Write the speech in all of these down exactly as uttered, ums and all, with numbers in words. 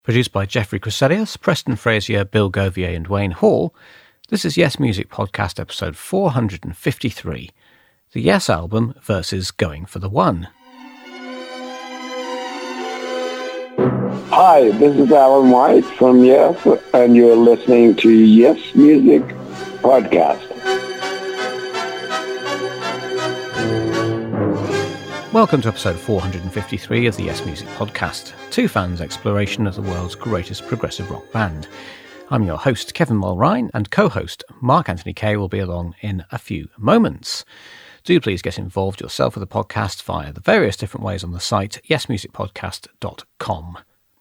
Produced by Jeffrey Crescelius, Preston Frazier, Bill Govier and Wayne Hall, this is Yes Music Podcast episode four hundred fifty-three, the Yes album versus Going for the One. Hi, this is Alan White from Yes, and you're listening to Yes Music Podcast. Welcome to episode four hundred fifty-three of the Yes Music Podcast, two fans' exploration of the world's greatest progressive rock band. I'm your host, Kevin Mulrine, and co-host Mark Anthony Kay will be along in a few moments. Do please get involved yourself with the podcast via the various different ways on the site yes music podcast dot com.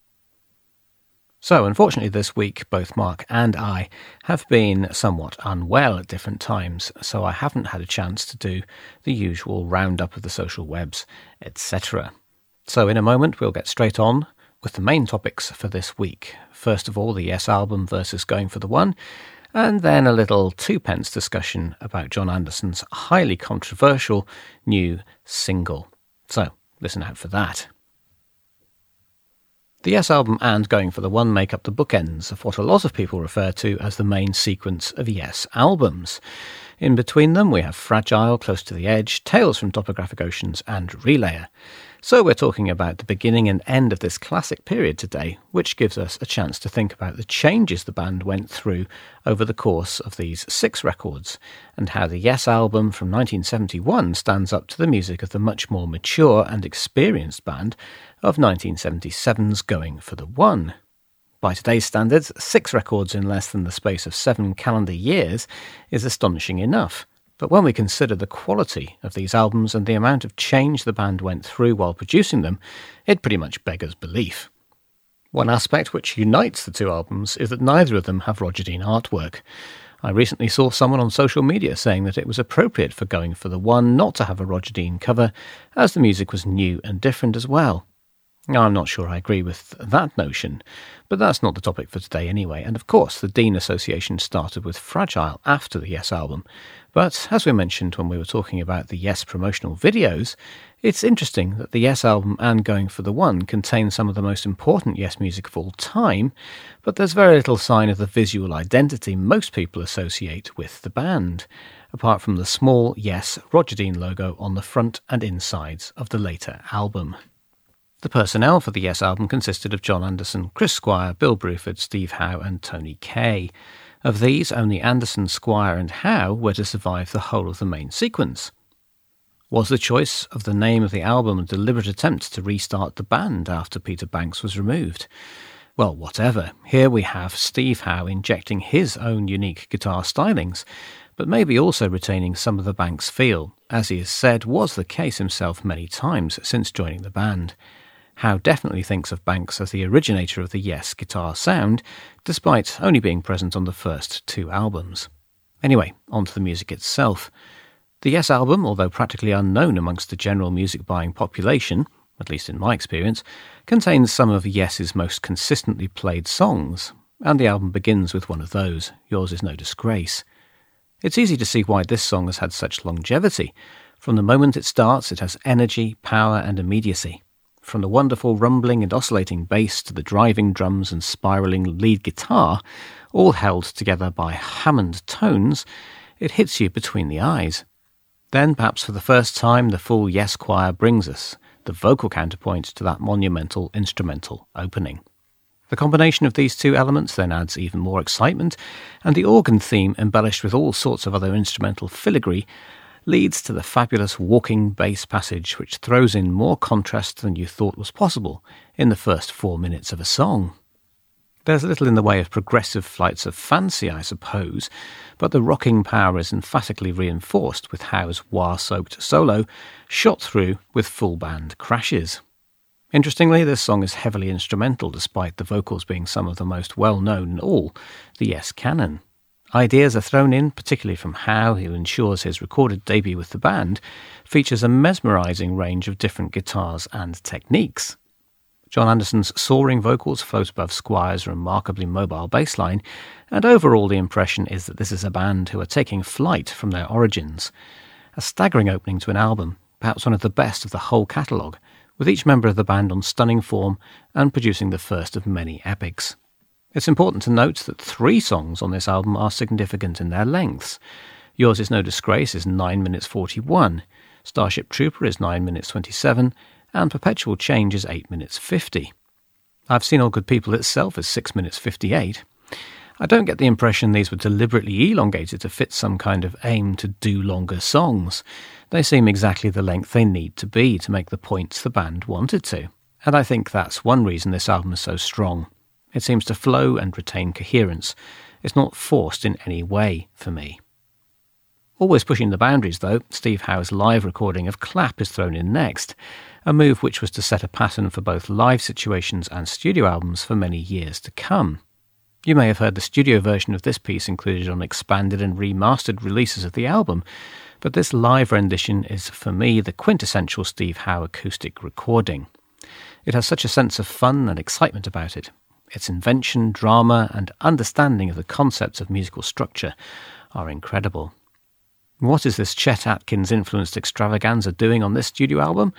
So, unfortunately this week, both Mark and I have been somewhat unwell at different times, so I haven't had a chance to do the usual roundup of the social webs, et cetera. So in a moment we'll get straight on with the main topics for this week. First of all, the Yes album versus Going for the One, and then a little two-pence discussion about Jon Anderson's highly controversial new single. So, listen out for that. The Yes album and Going for the One make up the bookends of what a lot of people refer to as the main sequence of Yes albums. In between them we have Fragile, Close to the Edge, Tales from Topographic Oceans and Relayer. So we're talking about the beginning and end of this classic period today, which gives us a chance to think about the changes the band went through over the course of these six records, and how the Yes album from nineteen seventy-one stands up to the music of the much more mature and experienced band of nineteen seventy-seven's Going for the One. By today's standards, six records in less than the space of seven calendar years is astonishing enough. But when we consider the quality of these albums and the amount of change the band went through while producing them, it pretty much beggars belief. One aspect which unites the two albums is that neither of them have Roger Dean artwork. I recently saw someone on social media saying that it was appropriate for Going for the One not to have a Roger Dean cover, as the music was new and different as well. Now, I'm not sure I agree with that notion, but that's not the topic for today anyway, and of course the Dean Association started with Fragile after the Yes album. But, as we mentioned when we were talking about the Yes promotional videos, it's interesting that the Yes album and Going for the One contain some of the most important Yes music of all time, but there's very little sign of the visual identity most people associate with the band, apart from the small Yes Roger Dean logo on the front and insides of the later album. The personnel for the Yes album consisted of Jon Anderson, Chris Squire, Bill Bruford, Steve Howe and Tony Kaye. Of these, only Anderson, Squire and Howe were to survive the whole of the main sequence. Was the choice of the name of the album a deliberate attempt to restart the band after Peter Banks was removed? Well, whatever. Here we have Steve Howe injecting his own unique guitar stylings, but maybe also retaining some of the Banks feel, as he has said was the case himself many times since joining the band. Howe definitely thinks of Banks as the originator of the Yes guitar sound, despite only being present on the first two albums. Anyway, on to the music itself. The Yes album, although practically unknown amongst the general music-buying population, at least in my experience, contains some of Yes's most consistently played songs, and the album begins with one of those, Yours Is No Disgrace. It's easy to see why this song has had such longevity. From the moment it starts, it has energy, power and immediacy. From the wonderful rumbling and oscillating bass to the driving drums and spiralling lead guitar, all held together by Hammond tones, it hits you between the eyes. Then, perhaps for the first time, the full Yes choir brings us the vocal counterpoint to that monumental instrumental opening. The combination of these two elements then adds even more excitement, and the organ theme, embellished with all sorts of other instrumental filigree, leads to the fabulous walking bass passage which throws in more contrast than you thought was possible in the first four minutes of a song. There's little in the way of progressive flights of fancy, I suppose, but the rocking power is emphatically reinforced with Howe's wah-soaked solo, shot through with full band crashes. Interestingly, this song is heavily instrumental despite the vocals being some of the most well-known in all the Yes canon. Ideas are thrown in, particularly from Howe, who ensures his recorded debut with the band features a mesmerising range of different guitars and techniques. Jon Anderson's soaring vocals float above Squire's remarkably mobile bass line, and overall the impression is that this is a band who are taking flight from their origins. A staggering opening to an album, perhaps one of the best of the whole catalogue, with each member of the band on stunning form and producing the first of many epics. It's important to note that three songs on this album are significant in their lengths. Yours Is No Disgrace is nine minutes forty-one, Starship Trooper is nine minutes twenty-seven, and Perpetual Change is eight minutes fifty. I've Seen All Good People itself is six minutes fifty-eight. I don't get the impression these were deliberately elongated to fit some kind of aim to do longer songs. They seem exactly the length they need to be to make the points the band wanted to. And I think that's one reason this album is so strong. It seems to flow and retain coherence. It's not forced in any way for me. Always pushing the boundaries, though, Steve Howe's live recording of Clap is thrown in next, a move which was to set a pattern for both live situations and studio albums for many years to come. You may have heard the studio version of this piece included on expanded and remastered releases of the album, but this live rendition is, for me, the quintessential Steve Howe acoustic recording. It has such a sense of fun and excitement about it. Its invention, drama, and understanding of the concepts of musical structure are incredible. What is this Chet Atkins-influenced extravaganza doing on this studio album?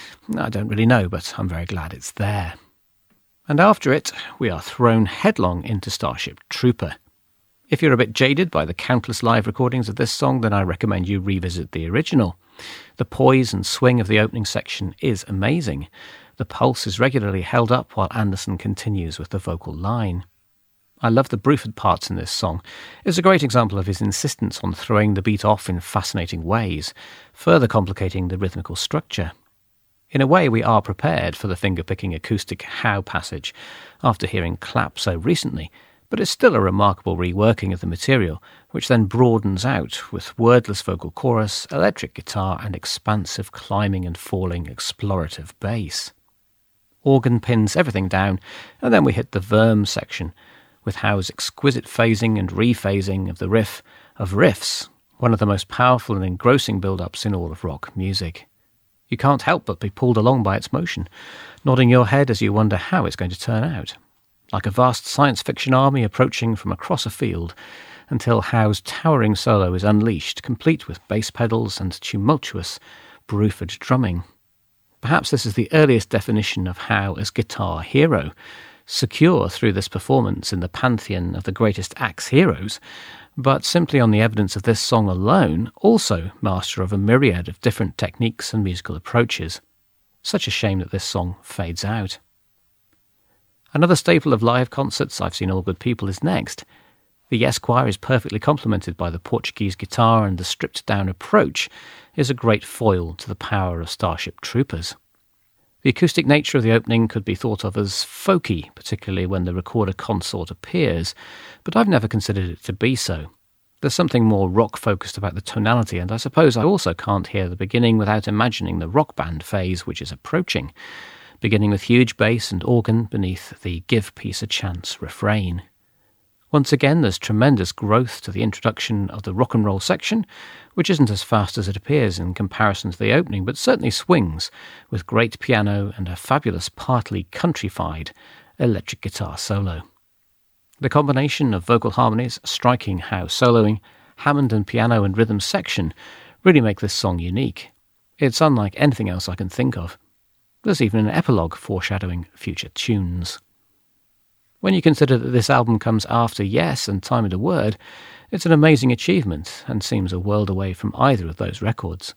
I don't really know, but I'm very glad it's there. And after it, we are thrown headlong into Starship Trooper. If you're a bit jaded by the countless live recordings of this song, then I recommend you revisit the original. The poise and swing of the opening section is amazing. The pulse is regularly held up while Anderson continues with the vocal line. I love the Bruford parts in this song. It's a great example of his insistence on throwing the beat off in fascinating ways, further complicating the rhythmical structure. In a way, we are prepared for the finger-picking acoustic How passage after hearing Clap so recently, but it's still a remarkable reworking of the material, which then broadens out with wordless vocal chorus, electric guitar, and expansive climbing and falling explorative bass. Organ pins everything down, and then we hit the Verm section, with Howe's exquisite phasing and rephasing of the riff of riffs, one of the most powerful and engrossing build-ups in all of rock music. You can't help but be pulled along by its motion, nodding your head as you wonder how it's going to turn out. Like a vast science fiction army approaching from across a field, until Howe's towering solo is unleashed, complete with bass pedals and tumultuous Bruford drumming. Perhaps this is the earliest definition of Howe as guitar hero, secure through this performance in the pantheon of the greatest axe heroes, but simply on the evidence of this song alone, also master of a myriad of different techniques and musical approaches. Such a shame that this song fades out. Another staple of live concerts, I've Seen All Good People, is next. The Yes Choir is perfectly complemented by the Portuguese guitar, and the stripped-down approach is a great foil to the power of Starship Troopers. The acoustic nature of the opening could be thought of as folky, particularly when the recorder consort appears, but I've never considered it to be so. There's something more rock-focused about the tonality, and I suppose I also can't hear the beginning without imagining the rock band phase which is approaching, beginning with huge bass and organ beneath the Give Peace a Chance refrain. Once again, there's tremendous growth to the introduction of the rock and roll section, which isn't as fast as it appears in comparison to the opening, but certainly swings, with great piano and a fabulous, partly countrified electric guitar solo. The combination of vocal harmonies, striking Howe soloing, Hammond and piano and rhythm section really make this song unique. It's unlike anything else I can think of. There's even an epilogue foreshadowing future tunes. When you consider that this album comes after Yes and Time and a Word, it's an amazing achievement and seems a world away from either of those records.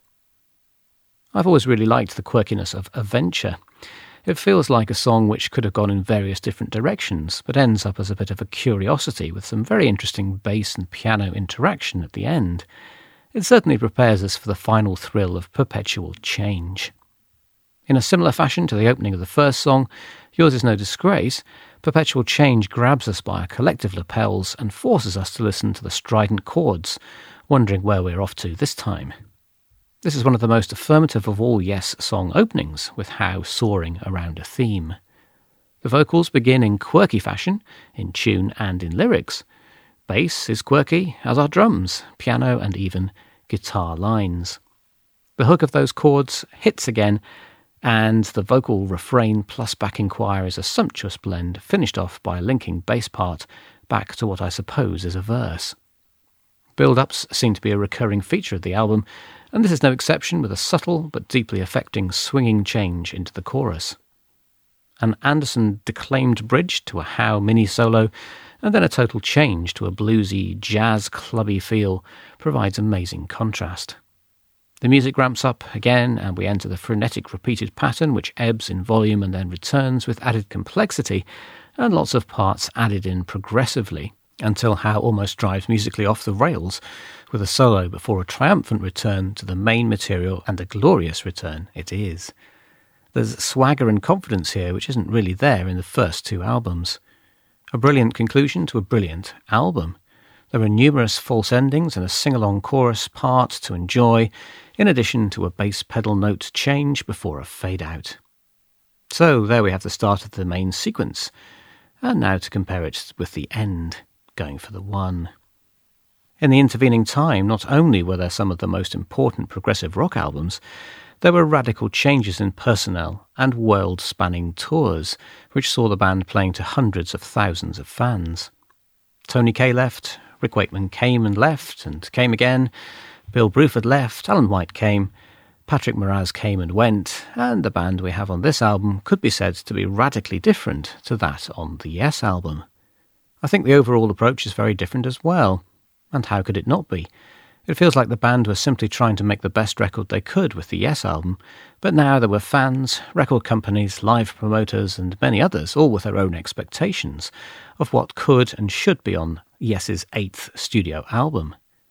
I've always really liked the quirkiness of Adventure. It feels like a song which could have gone in various different directions, but ends up as a bit of a curiosity with some very interesting bass and piano interaction at the end. It certainly prepares us for the final thrill of Perpetual Change. In a similar fashion to the opening of the first song, Yours Is No Disgrace, Perpetual Change grabs us by our collective lapels and forces us to listen to the strident chords, wondering where we're off to this time. This is one of the most affirmative of all Yes song openings, with Howe soaring around a theme. The vocals begin in quirky fashion, in tune and in lyrics. Bass is quirky, as are drums, piano and even guitar lines. The hook of those chords hits again, and the vocal refrain plus backing choir is a sumptuous blend, finished off by a linking bass part back to what I suppose is a verse. Build-ups seem to be a recurring feature of the album, and this is no exception, with a subtle but deeply affecting swinging change into the chorus. An Anderson declaimed bridge to a Howe mini-solo, and then a total change to a bluesy, jazz-clubby feel provides amazing contrast. The music ramps up again, and we enter the frenetic repeated pattern which ebbs in volume and then returns with added complexity, and lots of parts added in progressively, until Howe almost drives musically off the rails, with a solo before a triumphant return to the main material, and a glorious return it is. There's swagger and confidence here which isn't really there in the first two albums. A brilliant conclusion to a brilliant album. There are numerous false endings and a sing-along chorus part to enjoy, in addition to a bass pedal note change before a fade-out. So there we have the start of the main sequence, and now to compare it with the end, going for the one. In the intervening time, not only were there some of the most important progressive rock albums, there were radical changes in personnel and world-spanning tours, which saw the band playing to hundreds of thousands of fans. Tony Kaye left, Rick Wakeman came and left and came again, Bill Bruford left, Alan White came, Patrick Moraz came and went, and the band we have on this album could be said to be radically different to that on the Yes album. I think the overall approach is very different as well, and how could it not be? It feels like the band were simply trying to make the best record they could with the Yes album, but now there were fans, record companies, live promoters and many others, all with their own expectations of what could and should be on Yes's eighth studio album.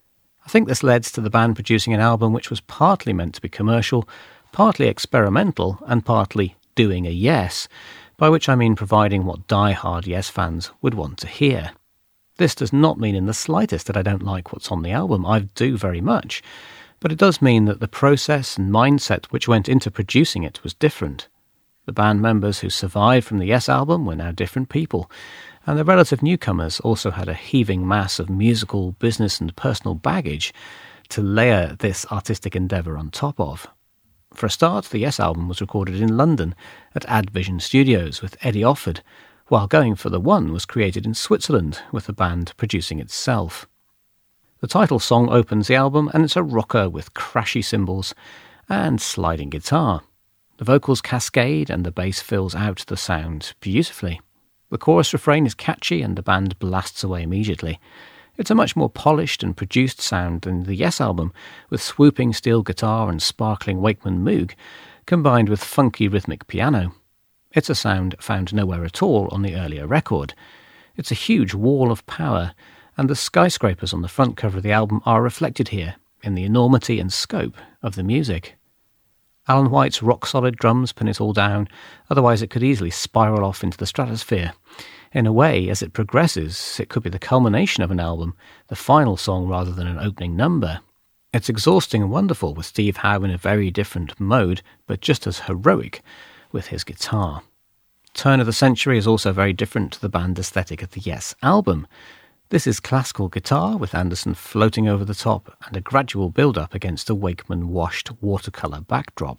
I think this led to the band producing an album which was partly meant to be commercial, partly experimental and partly doing a Yes, by which I mean providing what die-hard Yes fans would want to hear. This does not mean in the slightest that I don't like what's on the album. I do very much. But it does mean that the process and mindset which went into producing it was different. The band members who survived from the Yes album were now different people, and the relative newcomers also had a heaving mass of musical, business and personal baggage to layer this artistic endeavour on top of. For a start, the Yes album was recorded in London at Advision Studios with Eddie Offord, while Going for the One was created in Switzerland, with the band producing itself. The title song opens the album, and it's a rocker with crashy cymbals and sliding guitar. The vocals cascade, and the bass fills out the sound beautifully. The chorus refrain is catchy, and the band blasts away immediately. It's a much more polished and produced sound than the Yes album, with swooping steel guitar and sparkling Wakeman Moog, combined with funky rhythmic piano. It's a sound found nowhere at all on the earlier record. It's a huge wall of power, and the skyscrapers on the front cover of the album are reflected here in the enormity and scope of the music. Alan White's rock-solid drums pin it all down, otherwise it could easily spiral off into the stratosphere. In a way, as it progresses, it could be the culmination of an album, the final song rather than an opening number. It's exhausting and wonderful, with Steve Howe in a very different mode, but just as heroic with his guitar. Turn of the Century is also very different to the band aesthetic of the Yes album. This is classical guitar with Anderson floating over the top and a gradual build-up against a Wakeman washed watercolour backdrop.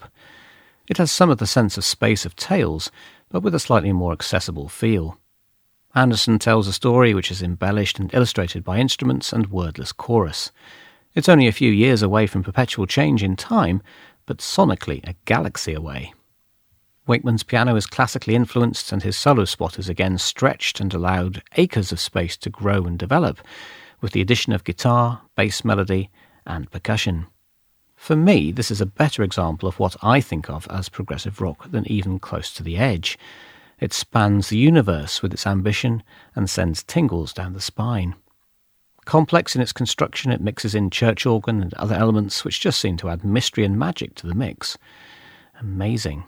It has some of the sense of Space of Tales, but with a slightly more accessible feel. Anderson tells a story which is embellished and illustrated by instruments and wordless chorus. It's only a few years away from perpetual change in time, but sonically a galaxy away. Wakeman's piano is classically influenced, and his solo spot is again stretched and allowed acres of space to grow and develop, with the addition of guitar, bass melody, and percussion. For me, this is a better example of what I think of as progressive rock than even Close to the Edge. It spans the universe with its ambition and sends tingles down the spine. Complex in its construction, it mixes in church organ and other elements which just seem to add mystery and magic to the mix. Amazing.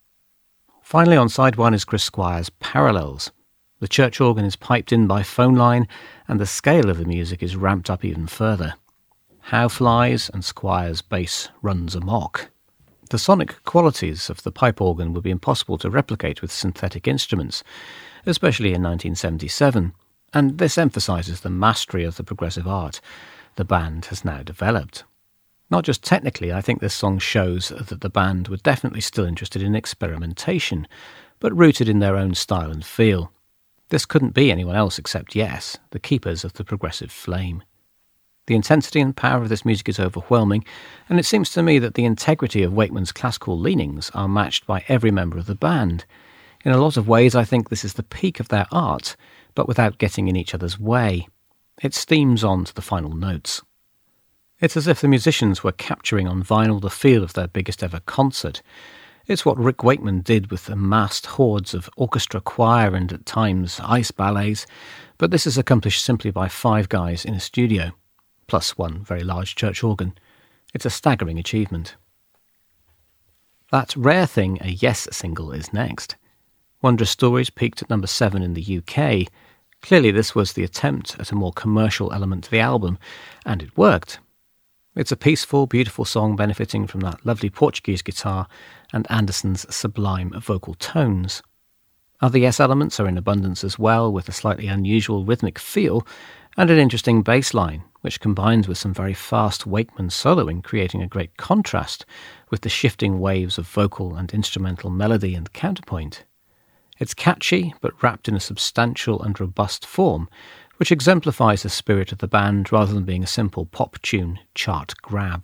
Finally, on side one is Chris Squire's Parallels. The church organ is piped in by phone line, and the scale of the music is ramped up even further. Howe flies, and Squire's bass runs amok. The sonic qualities of the pipe organ would be impossible to replicate with synthetic instruments, especially in nineteen seventy-seven, and this emphasises the mastery of the progressive art the band has now developed. Not just technically, I think this song shows that the band were definitely still interested in experimentation, but rooted in their own style and feel. This couldn't be anyone else except Yes, the keepers of the progressive flame. The intensity and power of this music is overwhelming, and it seems to me that the integrity of Wakeman's classical leanings are matched by every member of the band. In a lot of ways, I think this is the peak of their art, but without getting in each other's way. It steams on to the final notes. It's as if the musicians were capturing on vinyl the feel of their biggest ever concert. It's what Rick Wakeman did with the massed hordes of orchestra, choir and, at times, ice ballets, but this is accomplished simply by five guys in a studio, plus one very large church organ. It's a staggering achievement. That rare thing, a Yes single, is next. Wondrous Stories peaked at number seven in the U K. Clearly this was the attempt at a more commercial element to the album, and it worked. It's a peaceful, beautiful song benefiting from that lovely Portuguese guitar and Anderson's sublime vocal tones. Other Yes elements are in abundance as well, with a slightly unusual rhythmic feel and an interesting bass line, which combines with some very fast Wakeman soloing, creating a great contrast with the shifting waves of vocal and instrumental melody and counterpoint. It's catchy, but wrapped in a substantial and robust form, which exemplifies the spirit of the band rather than being a simple pop tune chart grab.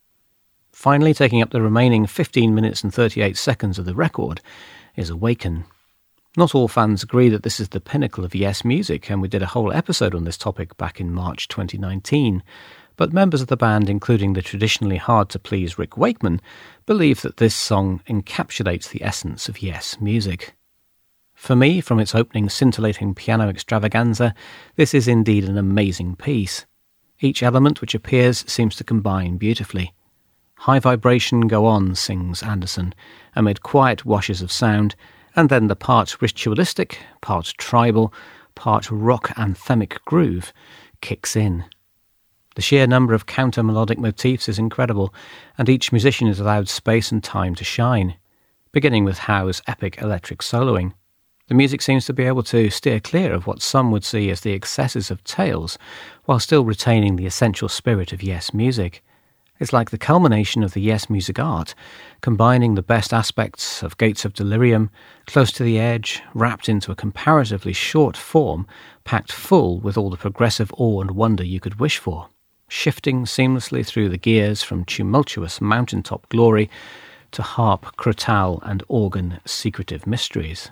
Finally, taking up the remaining fifteen minutes and thirty-eight seconds of the record is Awaken. Not all fans agree that this is the pinnacle of Yes music, and we did a whole episode on this topic back in March twenty nineteen, but members of the band, including the traditionally hard-to-please Rick Wakeman, believe that this song encapsulates the essence of Yes music. For me, from its opening scintillating piano extravaganza, this is indeed an amazing piece. Each element which appears seems to combine beautifully. High vibration go on, sings Anderson, amid quiet washes of sound, and then the part ritualistic, part tribal, part rock anthemic groove kicks in. The sheer number of counter-melodic motifs is incredible, and each musician is allowed space and time to shine, beginning with Howe's epic electric soloing. The music seems to be able to steer clear of what some would see as the excesses of Tales, while still retaining the essential spirit of Yes music. It's like the culmination of the Yes music art, combining the best aspects of Gates of Delirium, Close to the Edge, wrapped into a comparatively short form, packed full with all the progressive awe and wonder you could wish for, shifting seamlessly through the gears from tumultuous mountaintop glory to harp, crotale and organ secretive mysteries.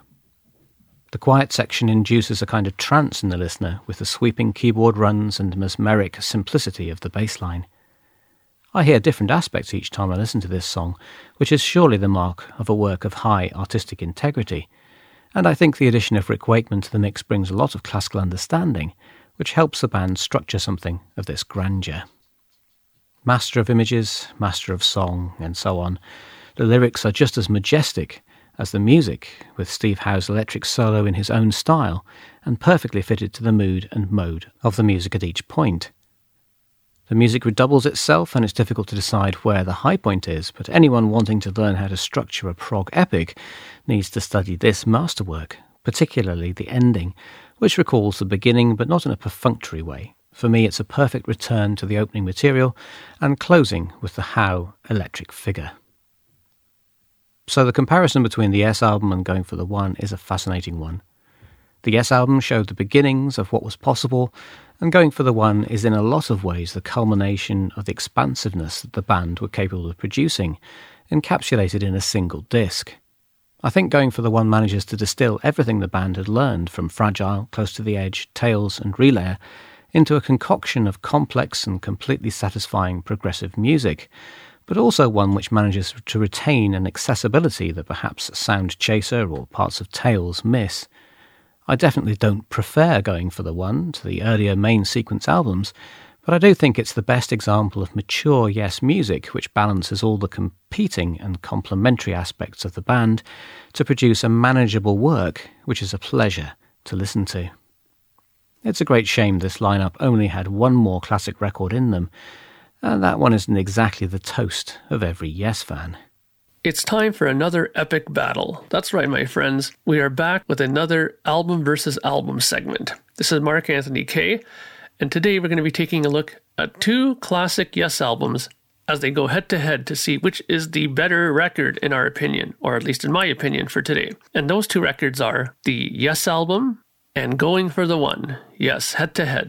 The quiet section induces a kind of trance in the listener with the sweeping keyboard runs and mesmeric simplicity of the bass line. I hear different aspects each time I listen to this song, which is surely the mark of a work of high artistic integrity, and I think the addition of Rick Wakeman to the mix brings a lot of classical understanding, which helps the band structure something of this grandeur. Master of images, master of song, and so on, the lyrics are just as majestic as the music, with Steve Howe's electric solo in his own style, and perfectly fitted to the mood and mode of the music at each point. The music redoubles itself, and it's difficult to decide where the high point is, but anyone wanting to learn how to structure a prog epic needs to study this masterwork, particularly the ending, which recalls the beginning, but not in a perfunctory way. For me, it's a perfect return to the opening material, and closing with the Howe electric figure. So the comparison between the Yes album and Going for the One is a fascinating one. The Yes album showed the beginnings of what was possible, and Going for the One is in a lot of ways the culmination of the expansiveness that the band were capable of producing, encapsulated in a single disc. I think Going for the One manages to distill everything the band had learned from Fragile, Close to the Edge, Tales and Relayer into a concoction of complex and completely satisfying progressive music, but also one which manages to retain an accessibility that perhaps Sound Chaser or parts of Tales miss. I definitely don't prefer Going for the One to the earlier main sequence albums, but I do think it's the best example of mature Yes music which balances all the competing and complementary aspects of the band to produce a manageable work which is a pleasure to listen to. It's a great shame this lineup only had one more classic record in them, and that one isn't exactly the toast of every Yes fan. It's time for another epic battle. That's right, my friends. We are back with another album versus album segment. This is Mark Anthony Kay, and today we're going to be taking a look at two classic Yes albums as they go head-to-head to see which is the better record in our opinion, or at least in my opinion for today. And those two records are the Yes album and Going for the One. Yes, head-to-head.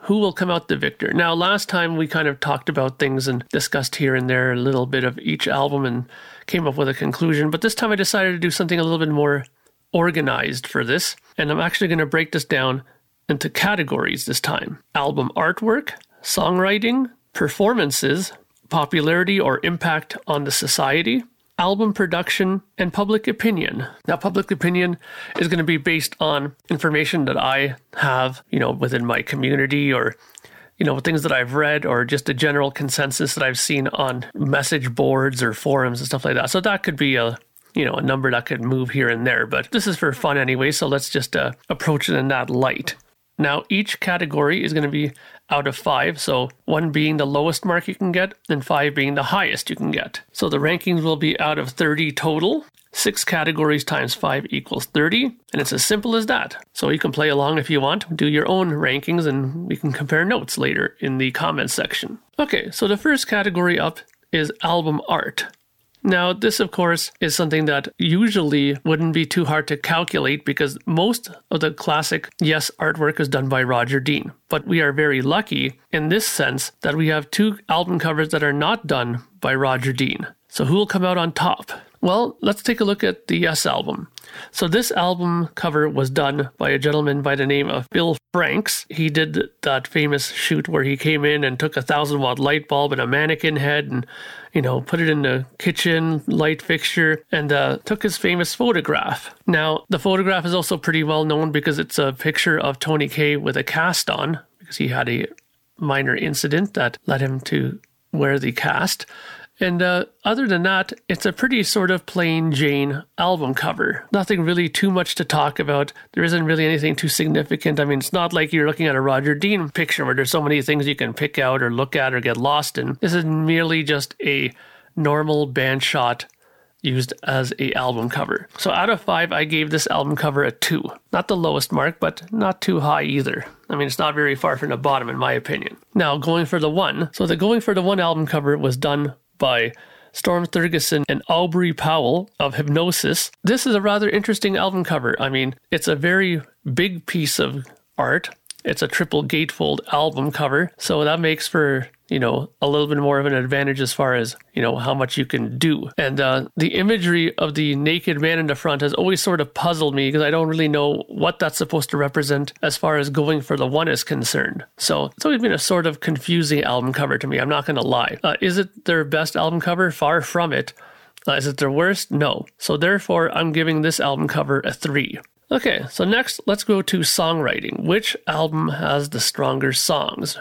who will come out the victor. Now, last time we kind of talked about things and discussed here and there a little bit of each album and came up with a conclusion, but this time I decided to do something a little bit more organized for this, and I'm actually going to break this down into categories this time. Album artwork, songwriting, performances, popularity or impact on the society, album production, and public opinion. Now, public opinion is going to be based on information that I have, you know, within my community, or, you know, things that I've read, or just a general consensus that I've seen on message boards or forums and stuff like that. So that could be a, you know, a number that could move here and there, but this is for fun anyway, so let's just uh, approach it in that light. Now, each category is going to be out of five, so one being the lowest mark you can get, and five being the highest you can get. So the rankings will be out of thirty total. Six categories times five equals thirty, and it's as simple as that. So you can play along if you want, do your own rankings, and we can compare notes later in the comments section. Okay, so the first category up is album art. Now, this, of course, is something that usually wouldn't be too hard to calculate because most of the classic Yes artwork is done by Roger Dean. But we are very lucky in this sense that we have two album covers that are not done by Roger Dean. So who will come out on top? Well, let's take a look at the Yes album. So this album cover was done by a gentleman by the name of Bill Franks. He did that famous shoot where he came in and took a thousand watt light bulb and a mannequin head and, you know, put it in the kitchen light fixture and uh, took his famous photograph. Now, the photograph is also pretty well known because it's a picture of Tony Kaye with a cast on, because he had a minor incident that led him to wear the cast. And uh, other than that, it's a pretty sort of plain Jane album cover. Nothing really too much to talk about. There isn't really anything too significant. I mean, it's not like you're looking at a Roger Dean picture where there's so many things you can pick out or look at or get lost in. This is merely just a normal band shot used as a album cover. So out of five, I gave this album cover a two. Not the lowest mark, but not too high either. I mean, it's not very far from the bottom in my opinion. Now, going for the one. So the Going for the One album cover was done by Storm Thurgeson and Aubrey Powell of Hypnosis. This is a rather interesting album cover. I mean, it's a very big piece of art. It's a triple gatefold album cover. So that makes for, you know, a little bit more of an advantage as far as, you know, how much you can do. And uh, the imagery of the naked man in the front has always sort of puzzled me because I don't really know what that's supposed to represent as far as Going for the One is concerned. So it's always been a sort of confusing album cover to me. I'm not going to lie. Uh, is it their best album cover? Far from it. Uh, is it their worst? No. So therefore, I'm giving this album cover a three. Okay, so next, let's go to songwriting. Which album has the stronger songs?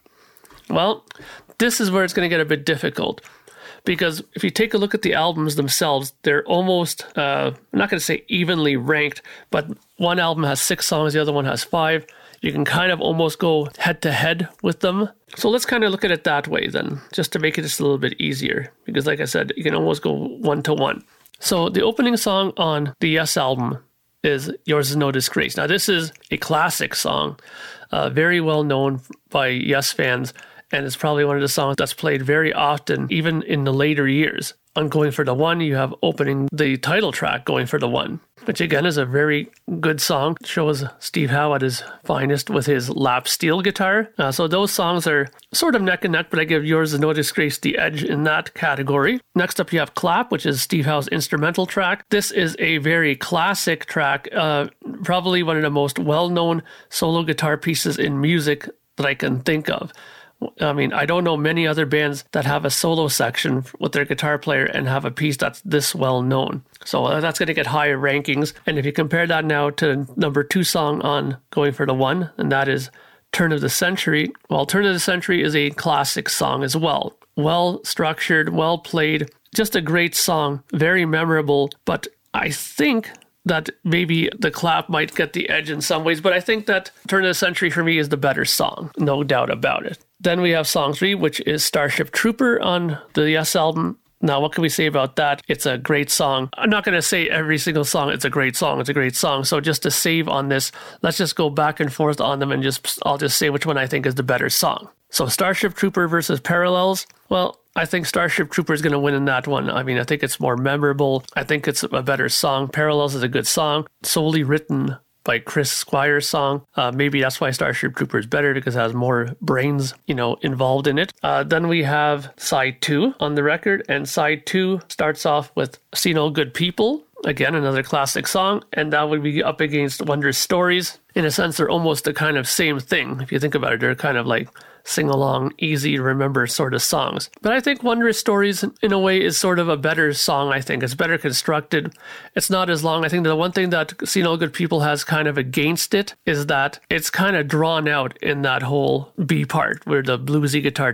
Well, this is where it's going to get a bit difficult. Because if you take a look at the albums themselves, they're almost, uh, I'm not going to say evenly ranked, but one album has six songs, the other one has five. You can kind of almost go head to head with them. So let's kind of look at it that way then, just to make it just a little bit easier. Because like I said, you can almost go one to one. So the opening song on the Yes album is Yours Is No Disgrace. Now, this is a classic song, uh, very well known by Yes fans, and it's probably one of the songs that's played very often, even in the later years. On Going for the One, you have opening the title track, Going for the One, which again is a very good song. It shows Steve Howe at his finest with his lap steel guitar. Uh, so those songs are sort of neck and neck, but I give Yours Is No Disgrace the edge in that category. Next up, you have Clap, which is Steve Howe's instrumental track. This is a very classic track, uh, probably one of the most well-known solo guitar pieces in music that I can think of. I mean, I don't know many other bands that have a solo section with their guitar player and have a piece that's this well known. So uh, that's going to get higher rankings. And if you compare that now to number two song on Going for the One, and that is Turn of the Century. Well, Turn of the Century is a classic song as well. Well structured, well played, just a great song, very memorable. But I think that maybe the Clap might get the edge in some ways, but I think that Turn of the Century for me is the better song, no doubt about it. Then we have song three, which is Starship Trooper on the Yes album. Now, what can we say about that? It's a great song. I'm not going to say every single song, it's a great song, it's a great song. So just to save on this, let's just go back and forth on them and just I'll just say which one I think is the better song. So Starship Trooper versus Parallels. Well, I think Starship Trooper is going to win in that one. I mean, I think it's more memorable. I think it's a better song. Parallels is a good song, solely written by Chris Squire's song. Uh, maybe that's why Starship Trooper is better, because it has more brains, you know, involved in it. Uh, then we have side two on the record, and side two starts off with See No Good People. Again, another classic song, and that would be up against Wondrous Stories. In a sense, they're almost the kind of same thing. If you think about it, they're kind of like sing-along, easy to remember sort of songs. But I think Wondrous Stories, in a way, is sort of a better song, I think. It's better constructed. It's not as long. I think the one thing that See No Good People has kind of against it is that it's kind of drawn out in that whole B part, where the bluesy guitar,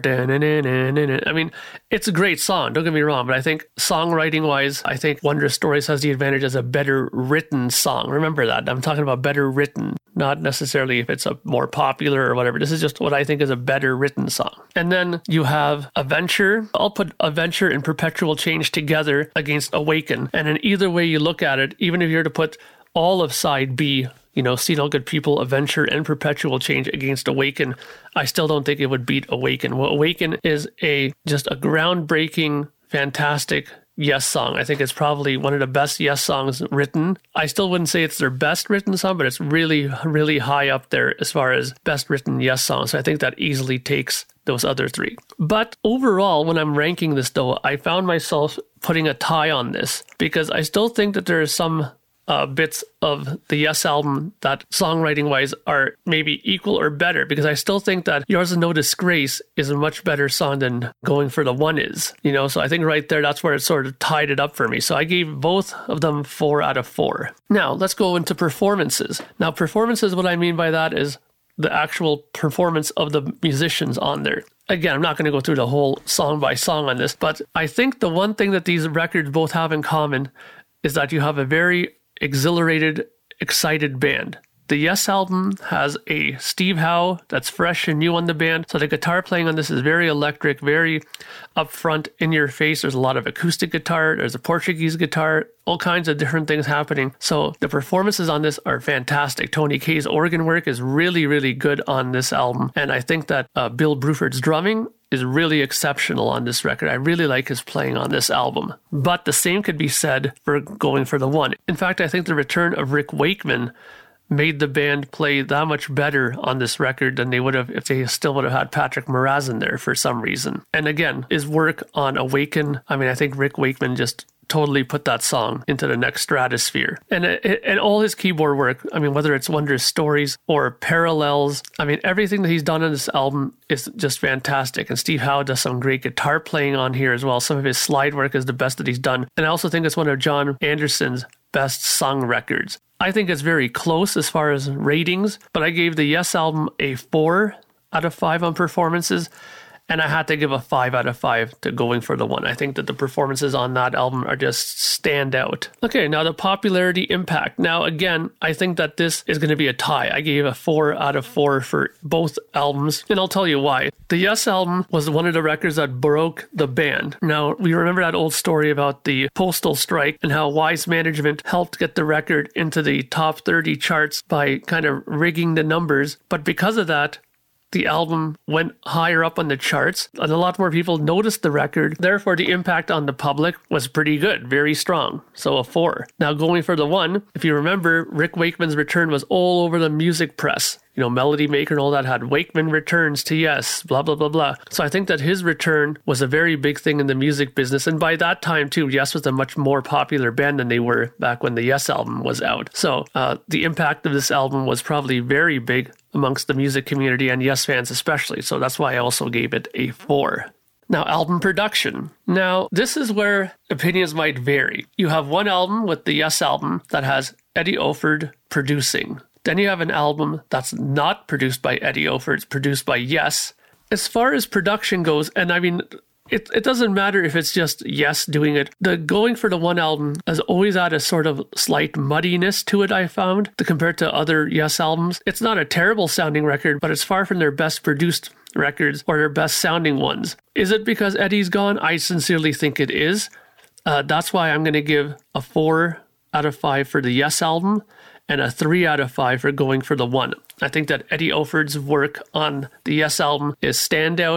I mean, it's a great song, don't get me wrong, but I think songwriting-wise, I think Wondrous Stories has the advantage as a better written song. Remember that. I'm talking about better written, not necessarily if it's a more popular or whatever. This is just what I think is a better written song. And then you have Adventure. I'll put Adventure and Perpetual Change together against Awaken. And in either way you look at it, even if you were to put all of side B, you know, See No Good People, Adventure, and Perpetual Change against Awaken, I still don't think it would beat Awaken. Well, Awaken is a just a groundbreaking, fantastic Yes song. I think it's probably one of the best Yes songs written. I still wouldn't say it's their best written song, but it's really, really high up there as far as best written Yes songs. So I think that easily takes those other three. But overall, when I'm ranking this though, I found myself putting a tie on this, because I still think that there are some Uh, bits of the Yes album that songwriting-wise are maybe equal or better, because I still think that Yours Is No Disgrace is a much better song than Going for the One is. You know, so I think right there, that's where it sort of tied it up for me. So I gave both of them four out of four. Now, let's go into performances. Now, performances, what I mean by that is the actual performance of the musicians on there. Again, I'm not going to go through the whole song by song on this, but I think the one thing that these records both have in common is that you have a very exhilarated, excited band. The Yes album has a Steve Howe that's fresh and new on the band. So the guitar playing on this is very electric, very upfront, in your face. There's a lot of acoustic guitar. There's a Portuguese guitar, all kinds of different things happening. So the performances on this are fantastic. Tony Kaye's organ work is really, really good on this album. And I think that uh, Bill Bruford's drumming is really exceptional on this record. I really like his playing on this album. But the same could be said for Going for the One. In fact, I think the return of Rick Wakeman made the band play that much better on this record than they would have if they still would have had Patrick Moraz in there for some reason. And again, his work on Awaken, I mean, I think Rick Wakeman just totally put that song into the next stratosphere. And and all his keyboard work, I mean, whether it's Wondrous Stories or Parallels, I mean, everything that he's done on this album is just fantastic. And Steve Howe does some great guitar playing on here as well. Some of his slide work is the best that he's done. And I also think it's one of John Anderson's best sung records. I think it's very close as far as ratings, but I gave the Yes album a four out of five on performances. And I had to give a five out of five to Going for the One. I think that the performances on that album are just stand out. Okay, now the popularity impact. Now, again, I think that this is going to be a tie. I gave a four out of four for both albums, and I'll tell you why. The Yes album was one of the records that broke the band. Now, we remember that old story about the postal strike and how Wise Management helped get the record into the top thirty charts by kind of rigging the numbers. But because of that, the album went higher up on the charts, and a lot more people noticed the record. Therefore, the impact on the public was pretty good, very strong. So a four. Now, Going for the One, if you remember, Rick Wakeman's return was all over the music press. You know, Melody Maker and all that had Wakeman returns to Yes, blah, blah, blah, blah. So I think that his return was a very big thing in the music business. And by that time, too, Yes was a much more popular band than they were back when the Yes album was out. So uh, the impact of this album was probably very big amongst the music community and Yes fans especially. So that's why I also gave it a four. Now, album production. Now, this is where opinions might vary. You have one album with the Yes album that has Eddie Opherd producing. Then you have an album that's not produced by Eddie Opherd, it's produced by Yes. As far as production goes, and I mean, it it doesn't matter if it's just Yes doing it. The Going for the One album has always had a sort of slight muddiness to it, I found, compared to other Yes albums. It's not a terrible sounding record, but it's far from their best produced records or their best sounding ones. Is it because Eddie's gone? I sincerely think it is. Uh, that's why I'm going to give a four out of five for the Yes album and a three out of five for Going for the One. I think that Eddie Opherd's work on the Yes album is standout.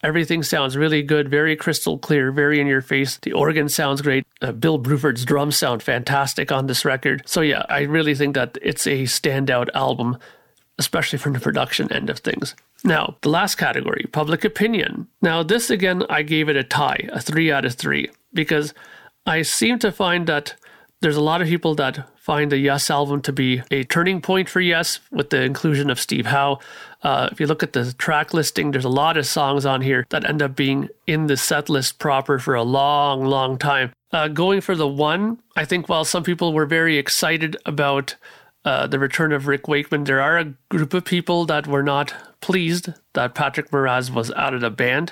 Everything sounds really good, very crystal clear, very in your face. The organ sounds great. Uh, Bill Bruford's drums sound fantastic on this record. So yeah, I really think that it's a standout album, especially from the production end of things. Now, the last category, public opinion. Now, this again, I gave it a tie, a three out of three, because I seem to find that there's a lot of people that find the Yes album to be a turning point for Yes with the inclusion of Steve Howe. Uh, if you look at the track listing, there's a lot of songs on here that end up being in the set list proper for a long, long time. Uh, going for the one, I think while some people were very excited about uh, the return of Rick Wakeman, there are a group of people that were not pleased that Patrick Moraz was out of the band.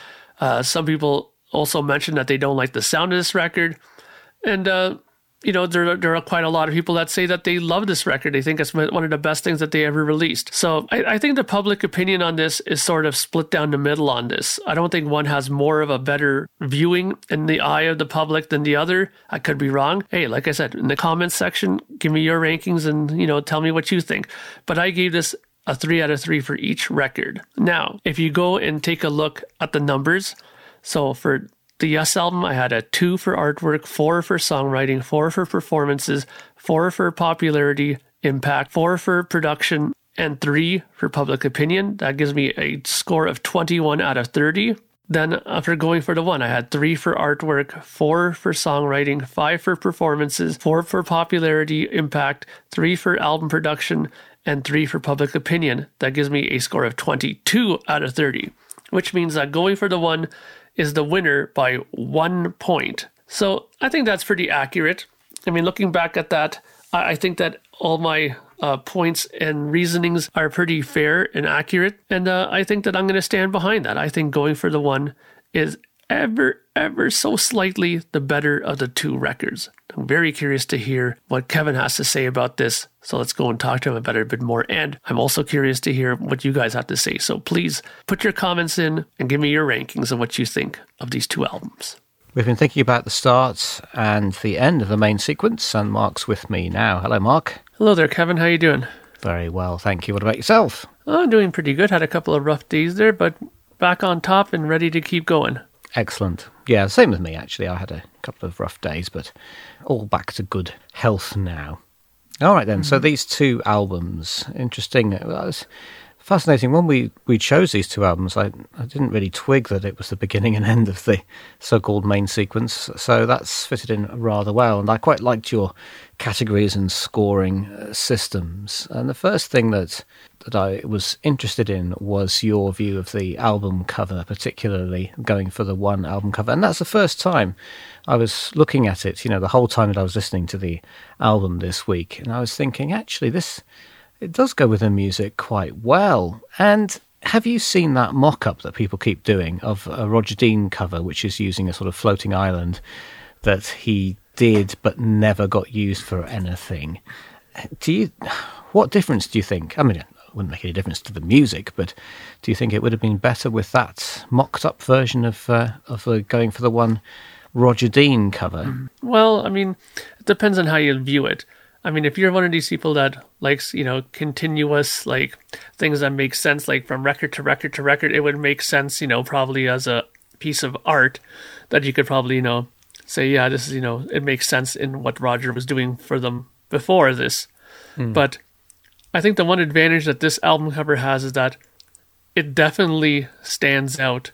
Uh, some people also mentioned that they don't like the sound of this record. And, uh, you know, there, there are quite a lot of people that say that they love this record. They think it's one of the best things that they ever released. So I, I think the public opinion on this is sort of split down the middle on this. I don't think one has more of a better viewing in the eye of the public than the other. I could be wrong. Hey, like I said, in the comments section, give me your rankings and, you know, tell me what you think. But I gave this a three out of three for each record. Now, if you go and take a look at the numbers, so for the Yes album, I had a two for artwork, four for songwriting, four for performances, four for popularity, impact, four for production, and three for public opinion. That gives me a score of twenty-one out of thirty. Then after going for the one, I had three for artwork, four for songwriting, five for performances, four for popularity, impact, three for album production, and three for public opinion. That gives me a score of twenty-two out of thirty, which means that going for the one is the winner by one point. So I think that's pretty accurate. I mean, looking back at that, I think that all my uh, points and reasonings are pretty fair and accurate. And uh, I think that I'm going to stand behind that. I think going for the one is ever, ever so slightly the better of the two records. I'm very curious to hear what Kevin has to say about this. So let's go and talk to him about it a bit more. And I'm also curious to hear what you guys have to say. So please put your comments in and give me your rankings of what you think of these two albums. We've been thinking about the start and the end of the main sequence, and Mark's with me now. Hello, Mark. Hello there, Kevin. How you doing? Very well, thank you. What about yourself? Oh, I'm doing pretty good. Had a couple of rough days there, but back on top and ready to keep going. Excellent. Yeah, same with me, actually. I had a couple of rough days, but all back to good health now. All right, then. Mm-hmm. So these two albums, interesting. It was fascinating. When we, we chose these two albums, I, I didn't really twig that it was the beginning and end of the so-called main sequence. So that's fitted in rather well. And I quite liked your categories and scoring uh, systems. And the first thing that that I was interested in was your view of the album cover, particularly going for the one album cover. And that's the first time I was looking at it, you know, the whole time that I was listening to the album this week. And I was thinking, actually, this, it does go with the music quite well. And have you seen that mock-up that people keep doing of a Roger Dean cover, which is using a sort of floating island that he did but never got used for anything? Do you, what difference do you think? I mean, it wouldn't make any difference to the music, but do you think it would have been better with that mocked-up version of uh, of uh, going for the one Roger Dean cover? Well, I mean, it depends on how you view it. I mean, if you're one of these people that likes, you know, continuous, like, things that make sense, like, from record to record to record, it would make sense, you know, probably as a piece of art that you could probably, you know, say, yeah, this is, you know, it makes sense in what Roger was doing for them before this. Mm. But I think the one advantage that this album cover has is that it definitely stands out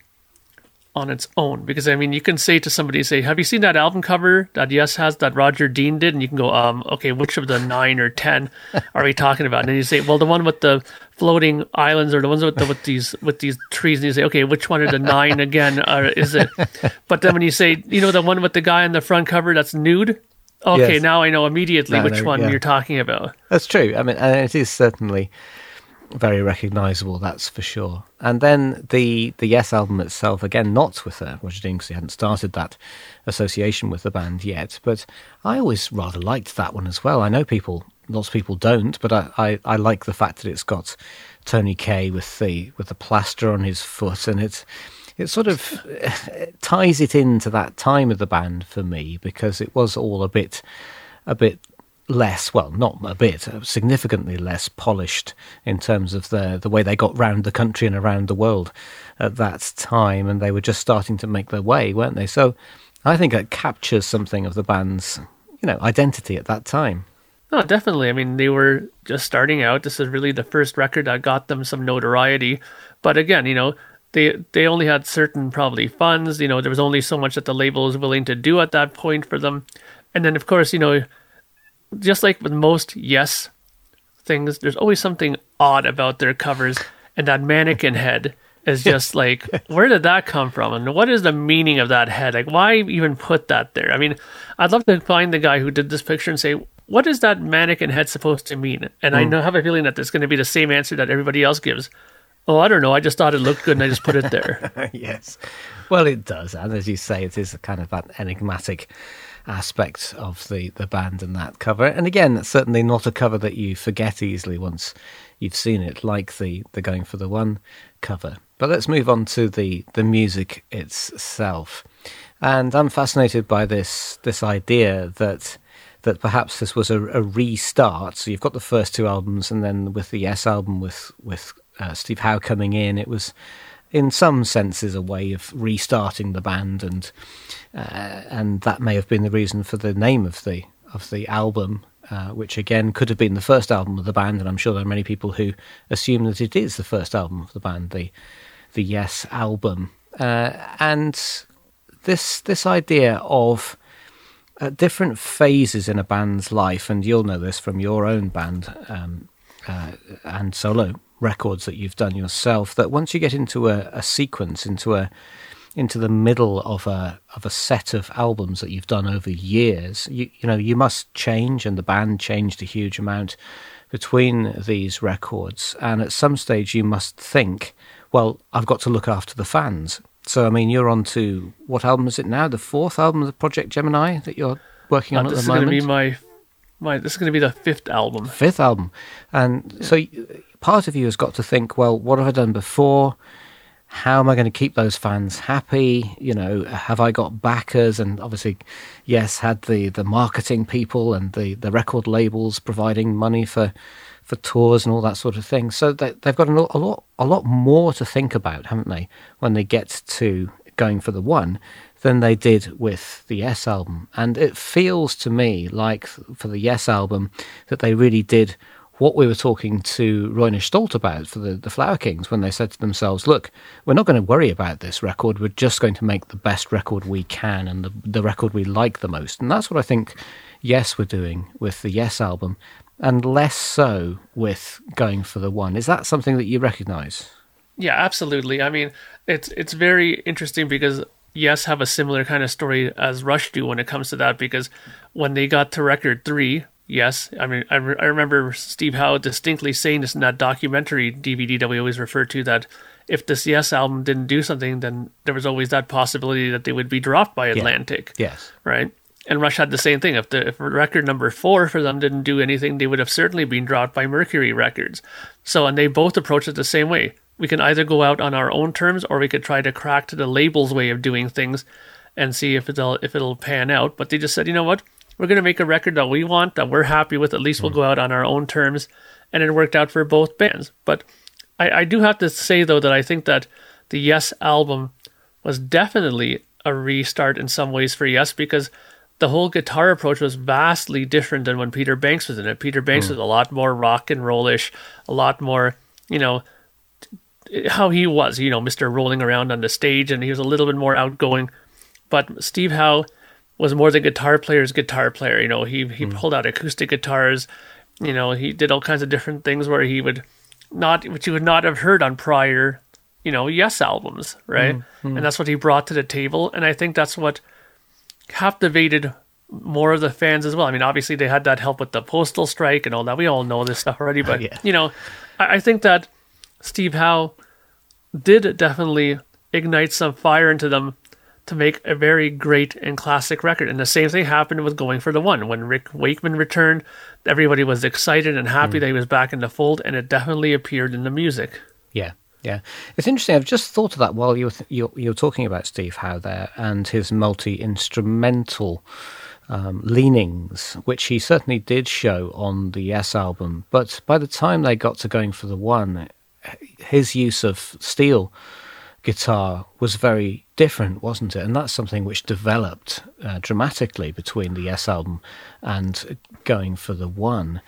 on its own. Because, I mean, you can say to somebody, say, have you seen that album cover that Yes has that Roger Dean did? And you can go, um, okay, which of the nine or ten are we talking about? And then you say, well, the one with the floating islands or the ones with the, with these with these trees. And you say, okay, which one are the nine again? Uh, is it? But then when you say, you know, the one with the guy on the front cover that's nude? Okay, yes. Now I know immediately no, which no, one yeah. you're talking about. That's true. I mean, and it is certainly very recognisable, that's for sure. And then the the Yes album itself, again, not with uh, Roger Dean, because he hadn't started that association with the band yet, but I always rather liked that one as well. I know people, lots of people don't, but I, I, I like the fact that it's got Tony Kaye with the with the plaster on his foot, and it's it sort of it ties it into that time of the band for me, because it was all a bit a bit less, well, not a bit, significantly less polished in terms of the the way they got round the country and around the world at that time, and they were just starting to make their way, weren't they? So I think it captures something of the band's, you know, identity at that time. Oh, definitely. I mean, they were just starting out. This is really the first record that got them some notoriety. But again, you know, they they only had certain probably funds. You know, there was only so much that the label was willing to do at that point for them. And then, of course, you know, just like with most Yes things, there's always something odd about their covers. And that mannequin head is just like, where did that come from? And what is the meaning of that head? Like, why even put that there? I mean, I'd love to find the guy who did this picture and say, what is that mannequin head supposed to mean? And mm. I know, have a feeling that there's going to be the same answer that everybody else gives. Oh, I don't know. I just thought it looked good and I just put it there. Yes. Well, it does. And as you say, it is a kind of that enigmatic aspect of the, the band and that cover. And again, it's certainly not a cover that you forget easily once you've seen it, like the, the Going for the One cover. But let's move on to the, the music itself. And I'm fascinated by this this idea that that perhaps this was a, a restart. So you've got the first two albums, and then with the Yes album with, with uh, Steve Howe coming in, it was in some senses a way of restarting the band, and uh, and that may have been the reason for the name of the of the album, uh, which again could have been the first album of the band, and I'm sure there are many people who assume that it is the first album of the band, the the Yes album, uh, and this this idea of uh, different phases in a band's life, and you'll know this from your own band um, uh, and solo records that you've done yourself, that once you get into a, a sequence, into a into the middle of a of a set of albums that you've done over years, you you know you must change, and the band changed a huge amount between these records, and at some stage you must think, well, I've got to look after the fans. So I mean, you're on to, what album is it now? The fourth album of the Project Gemini that you're working on uh, at the moment. This is going to be my my. This is going to be the fifth album. Fifth album, and yeah. So part of you has got to think, well, what have I done before? How am I going to keep those fans happy? You know, have I got backers? And obviously, Yes, had the, the marketing people and the, the record labels providing money for for tours and all that sort of thing. So they, they've got a lot, a lot a lot more to think about, haven't they, when they get to Going for the One, than they did with the Yes album. And it feels to me like for the Yes album that they really did what we were talking to Roine Stolt about for the, the Flower Kings, when they said to themselves, look, we're not going to worry about this record, we're just going to make the best record we can, and the, the record we like the most. And that's what I think Yes were doing with the Yes album, and less so with Going for the One. Is that something that you recognise? Yeah, absolutely. I mean, it's it's very interesting because Yes have a similar kind of story as Rush do when it comes to that, because when they got to record three, Yes, I mean, I, re- I remember Steve Howe distinctly saying this in that documentary D V D that we always refer to, that if this Yes album didn't do something, then there was always that possibility that they would be dropped by Atlantic. Yeah. Yes. Right? And Rush had the same thing. If the if record number four for them didn't do anything, they would have certainly been dropped by Mercury Records. So, and they both approached it the same way. We can either go out on our own terms, or we could try to crack to the label's way of doing things and see if it'll if it'll pan out. But they just said, you know what? We're going to make a record that we want, that we're happy with. At least we'll go out on our own terms. And it worked out for both bands. But I, I do have to say, though, that I think that the Yes album was definitely a restart in some ways for Yes, because the whole guitar approach was vastly different than when Peter Banks was in it. Peter Banks mm. was a lot more rock and rollish, a lot more, you know, how he was, you know, Mister Rolling Around on the stage, and he was a little bit more outgoing. But Steve Howe was more the guitar player's guitar player. You know, he he mm. pulled out acoustic guitars. You know, he did all kinds of different things where he would not, which you would not have heard on prior, you know, Yes albums, right? Mm. Mm. And that's what he brought to the table. And I think that's what captivated more of the fans as well. I mean, obviously they had that help with the postal strike and all that. We all know this stuff already, but yeah. you know, I, I think that Steve Howe did definitely ignite some fire into them to make a very great and classic record. And the same thing happened with Going for the One. When Rick Wakeman returned, everybody was excited and happy mm. that he was back in the fold, and it definitely appeared in the music. Yeah, yeah. It's interesting. I've just thought of that while you were, th- you, you were talking about Steve Howe there and his multi-instrumental um, leanings, which he certainly did show on the Yes album. But by the time they got to Going for the One, his use of steel guitar was very different, wasn't it? And that's something which developed uh, dramatically between the Yes album and Going for the One.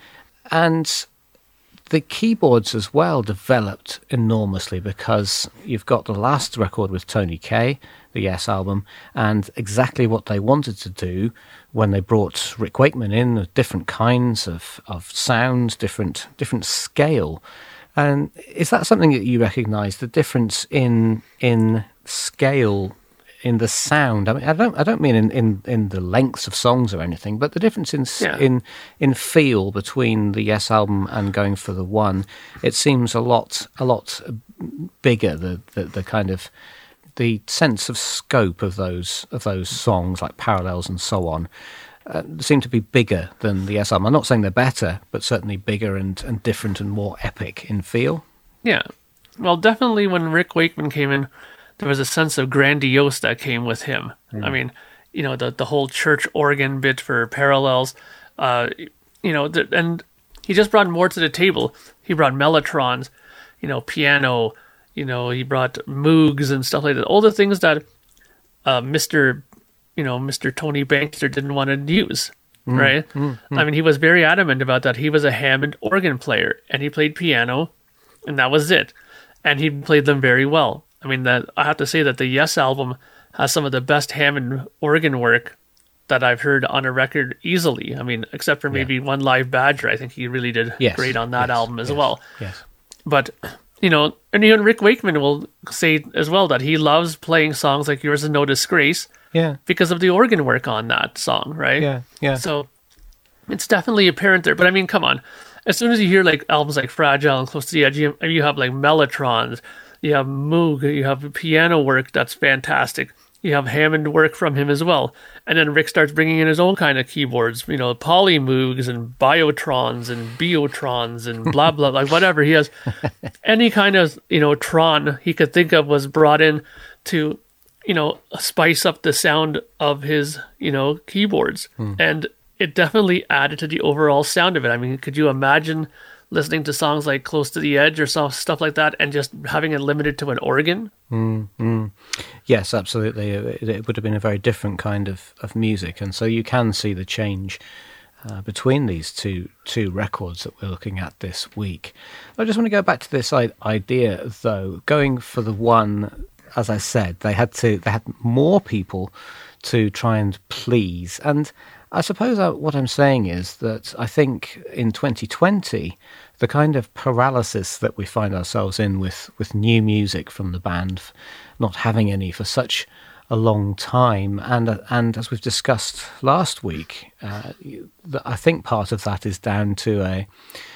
And the keyboards as well developed enormously, because you've got the last record with Tony Kaye, the Yes album, and exactly what they wanted to do when they brought Rick Wakeman in, different kinds of, of sounds, different different scale. And is that something that you recognise, the difference in in scale, in the sound? I mean, I don't I don't mean in, in, in the lengths of songs or anything, but the difference in Yeah. in in feel between the Yes album and Going for the One. It seems a lot a lot bigger. The the, the kind of the sense of scope of those of those songs, like Parallels and so on, uh, seem to be bigger than the Yes album. I'm not saying they're better, but certainly bigger and, and different and more epic in feel. Yeah. Well, definitely when Rick Wakeman came in, there was a sense of grandiose that came with him. Mm. I mean, you know, the the whole church organ bit for Parallels, uh, you know, the, and he just brought more to the table. He brought mellotrons, you know, piano, you know, he brought Moogs and stuff like that. All the things that uh, Mister, you know, Mister Tony Bankster didn't want to use, mm. right? Mm. Mm. I mean, he was very adamant about that. He was a Hammond organ player, and he played piano, and that was it. And he played them very well. I mean, that I have to say that the Yes album has some of the best Hammond organ work that I've heard on a record easily. I mean, except for maybe yeah. One Live Badger. I think he really did yes. great on that yes. album as yes. well. Yes. But, you know, and even Rick Wakeman will say as well that he loves playing songs like Yours Is No Disgrace yeah. because of the organ work on that song, right? Yeah, yeah. So it's definitely apparent there. But I mean, come on. As soon as you hear like albums like Fragile and Close to the Edge, you, you have like Mellotrons, you have Moog, you have piano work that's fantastic. You have Hammond work from him as well. And then Rick starts bringing in his own kind of keyboards, you know, Polymoogs and Biotrons and Biotrons and blah, blah, like whatever. He has any kind of, you know, Tron he could think of was brought in to, you know, spice up the sound of his, you know, keyboards. Hmm. And it definitely added to the overall sound of it. I mean, could you imagine listening to songs like Close to the Edge or stuff like that and just having it limited to an organ? Mm, mm. Yes, absolutely. It, it would have been a very different kind of, of music. And so you can see the change uh, between these two two records that we're looking at this week. I just want to go back to this idea, though. Going for the One, as I said, they had to they had more people to try and please. And I suppose I, what I'm saying is that I think in twenty twenty, the kind of paralysis that we find ourselves in with, with new music from the band, not having any for such a long time, and and as we've discussed last week, uh, I think part of that is down to a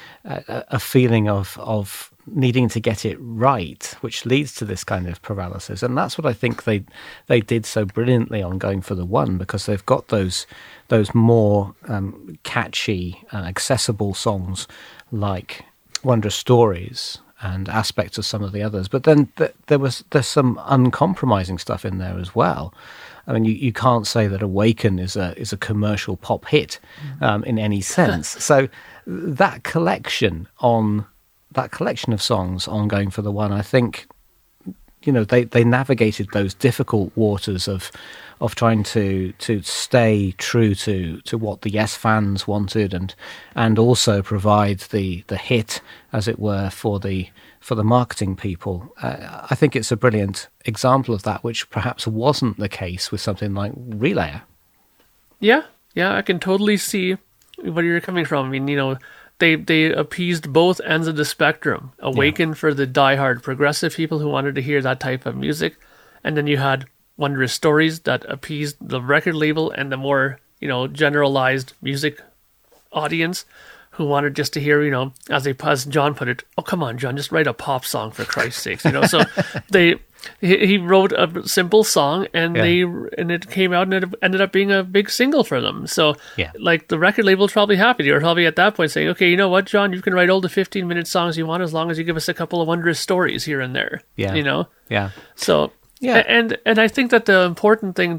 a, a feeling of of needing to get it right, which leads to this kind of paralysis. And that's what I think they they did so brilliantly on Going for the One, because they've got those those more um, catchy and accessible songs like Wondrous Stories and aspects of some of the others. But then th- there was there's some uncompromising stuff in there as well. I mean, you, you can't say that Awaken is a is a commercial pop hit um, in any sense. So that collection on that collection of songs on Going for the One, I think, you know, they, they navigated those difficult waters of of trying to to stay true to, to what the Yes fans wanted, and and also provide the, the hit, as it were, for the for the marketing people. Uh, I think it's a brilliant example of that, which perhaps wasn't the case with something like Relayer. Yeah, yeah, I can totally see where you're coming from. I mean, you know, they they appeased both ends of the spectrum. Awaken yeah. for the diehard progressive people who wanted to hear that type of music, and then you had Wondrous Stories that appeased the record label and the more, you know, generalized music audience who wanted just to hear, you know, as they as John put it, oh come on, John, just write a pop song for Christ's sakes, you know. So they he, he wrote a simple song, and yeah. they and it came out, and it ended up being a big single for them. So yeah. like the record label's probably happy. They were probably at that point saying, okay, you know what, John, you can write all the fifteen minute songs you want as long as you give us a couple of Wondrous Stories here and there. Yeah. You know? Yeah. So yeah, and and I think that the important thing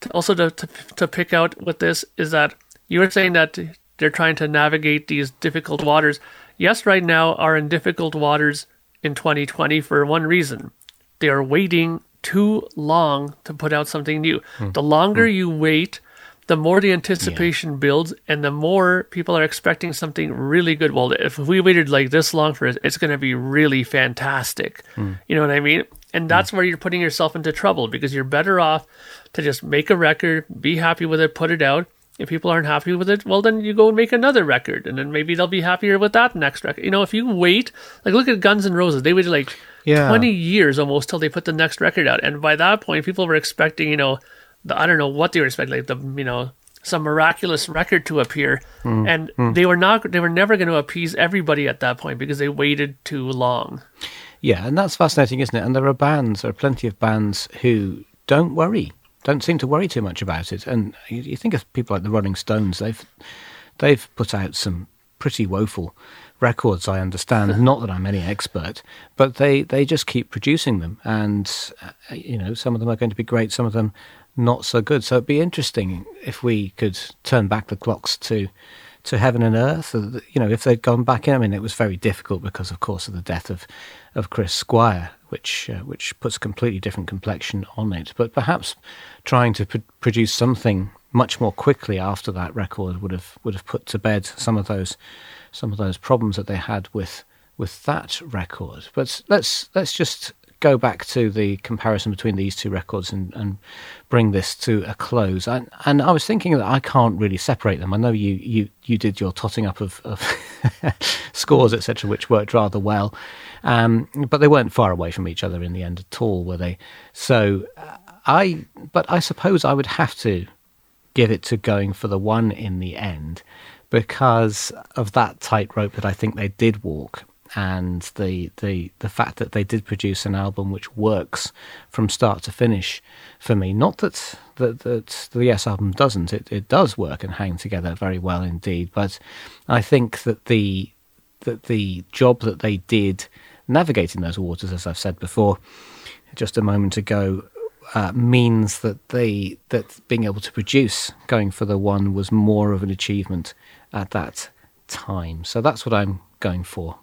also to, to to pick out with this is that you were saying that they're trying to navigate these difficult waters. Yes, right now are in difficult waters in twenty twenty for one reason. They are waiting too long to put out something new. Mm. The longer mm. you wait, the more the anticipation yeah. builds, and the more people are expecting something really good. Well, if we waited like this long for it, it's going to be really fantastic. Mm. You know what I mean? And that's mm. where you're putting yourself into trouble, because you're better off to just make a record, be happy with it, put it out. If people aren't happy with it, well, then you go and make another record, and then maybe they'll be happier with that next record. You know, if you wait, like look at Guns N' Roses, they waited like yeah. twenty years almost till they put the next record out. And by that point, people were expecting, you know, the, I don't know what they were expecting, like the, you know, some miraculous record to appear. Mm. And mm. they were not, they were never going to appease everybody at that point because they waited too long. Yeah, and that's fascinating, isn't it? And there are bands, there are plenty of bands who don't worry. Don't seem to worry too much about it. And you, you think of people like the Rolling Stones, they've they've put out some pretty woeful records, I understand. Not that I'm any expert, but they, they just keep producing them. And, uh, you know, some of them are going to be great, some of them not so good. So it'd be interesting if we could turn back the clocks to to heaven and earth. You know, if they'd gone back in. I mean, it was very difficult because, of course, of the death of, of Chris Squire, which uh, which puts a completely different complexion on it. But perhaps trying to pr- produce something much more quickly after that record would have would have put to bed some of those some of those problems that they had with with that record. But let's let's just go back to the comparison between these two records and, and bring this to a close. And, and I was thinking that I can't really separate them. I know you you, you did your totting up of, of scores, et cetera, which worked rather well, um, but they weren't far away from each other in the end at all, were they? So uh, I, but I suppose I would have to give it to Going for the One in the end because of that tightrope that I think they did walk. And the, the the fact that they did produce an album which works from start to finish for me. Not that, that, that the Yes album doesn't. It, it does work and hang together very well indeed. But I think that the that the job that they did navigating those waters, as I've said before just a moment ago, uh, means that they that being able to produce Going for the One was more of an achievement at that time. So that's what I'm going for.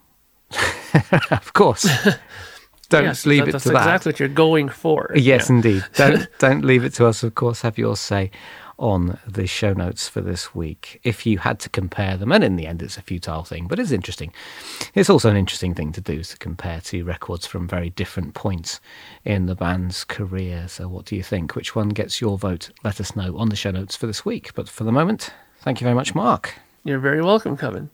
Of course. Don't yes, leave that, it that's to that. That's exactly what you're going for. Yes, yeah. indeed. Don't don't leave it to us. Of course, have your say on the show notes for this week. If you had to compare them, and in the end it's a futile thing, but it's interesting. It's also an interesting thing to do, is to compare two records from very different points in the band's career. So what do you think? Which one gets your vote? Let us know on the show notes for this week. But for the moment, thank you very much, Mark. You're very welcome, Kevin.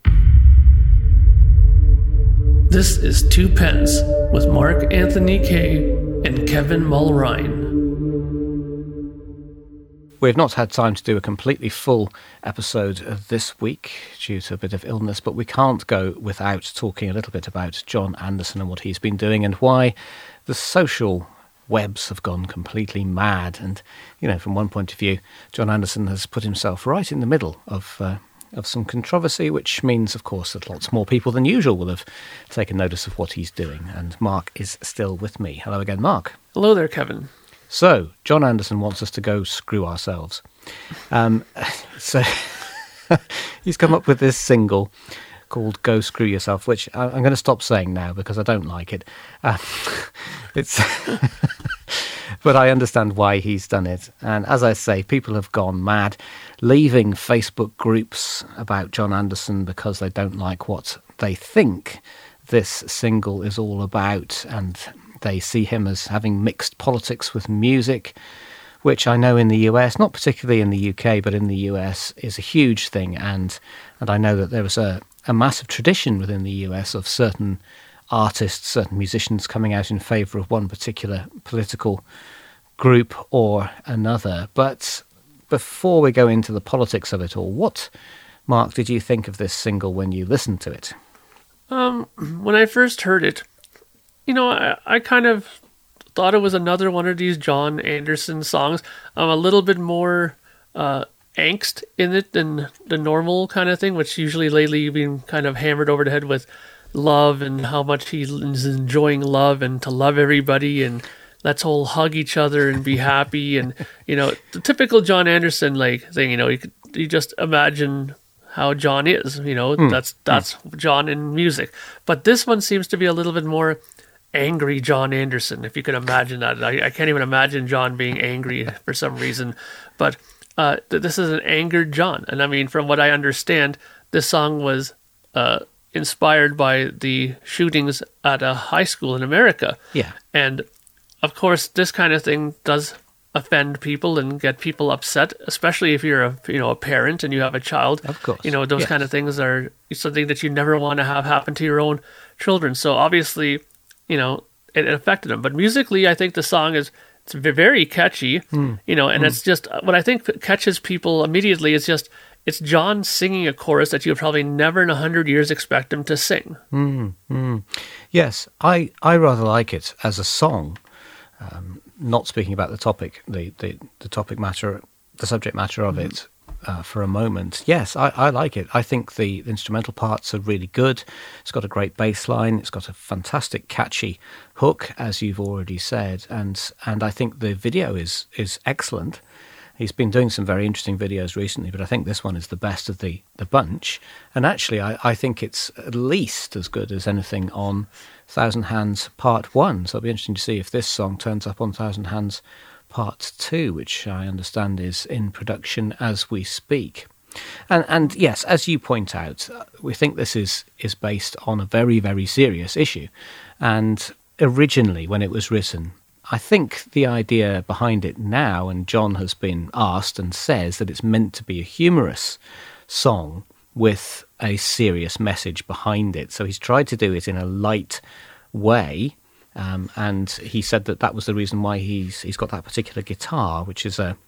This is Two Pence with Mark Anthony Kaye and Kevin Mulrine. We've not had time to do a completely full episode this week due to a bit of illness, but we can't go without talking a little bit about Jon Anderson and what he's been doing and why the social webs have gone completely mad. And, you know, from one point of view, Jon Anderson has put himself right in the middle of uh, of some controversy, which means, of course, that lots more people than usual will have taken notice of what he's doing. And Mark is still with me. Hello again, Mark. Hello there, Kevin. So, Jon Anderson wants us to go screw ourselves. Um, so, he's come up with this single called Go Screw Yourself, which I'm going to stop saying now because I don't like it. Uh, it's... But I understand why he's done it. And as I say, people have gone mad, leaving Facebook groups about Jon Anderson because they don't like what they think this single is all about. And they see him as having mixed politics with music, which I know in the U S, not particularly in the U K, but in the U S, is a huge thing. And and I know that there was a, a massive tradition within the U S of certain artists, certain musicians coming out in favour of one particular political group or another. But before we go into the politics of it all, what, Mark, did you think of this single when you listened to it? Um, when I first heard it, you know, I, I kind of thought it was another one of these Jon Anderson songs. Um, a little bit more uh, angst in it than the normal kind of thing, which usually lately you've been kind of hammered over the head with love and how much he is enjoying love and to love everybody and let's all hug each other and be happy. And, you know, the typical John Anderson like thing, you know, you could, you just imagine how John is, you know, mm. that's, that's mm. John in music. But this one seems to be a little bit more angry John Anderson, if you can imagine that. I, I can't even imagine John being angry for some reason. But uh, th- this is an angered John. And I mean, from what I understand, this song was uh, inspired by the shootings at a high school in America. Yeah. And of course, this kind of thing does offend people and get people upset, especially if you're a you know a parent and you have a child. Of course. You know, those yes. kind of things are something that you never want to have happen to your own children. So obviously, you know, it, it affected him. But musically, I think the song is it's very catchy, mm. you know, and mm. it's just what I think catches people immediately is just it's John singing a chorus that you would probably never in a hundred years expect him to sing. Mm. Mm. Yes, I, I rather like it as a song. Um, not speaking about the topic, the, the, the topic matter, the subject matter of mm. it uh, for a moment. Yes, I, I like it. I think the, the instrumental parts are really good. It's got a great bass line. It's got a fantastic, catchy hook, as you've already said. And and I think the video is is excellent. He's been doing some very interesting videos recently, but I think this one is the best of the, the bunch. And actually, I, I think it's at least as good as anything on Thousand Hands Part one. So it'll be interesting to see if this song turns up on Thousand Hands Part two, which I understand is in production as we speak. And and yes, as you point out, we think this is, is based on a very, very serious issue. And originally, when it was written, I think the idea behind it now, and John has been asked and says that it's meant to be a humorous song with a serious message behind it. So he's tried to do it in a light way, um, and he said that that was the reason why he's he's got that particular guitar, which is a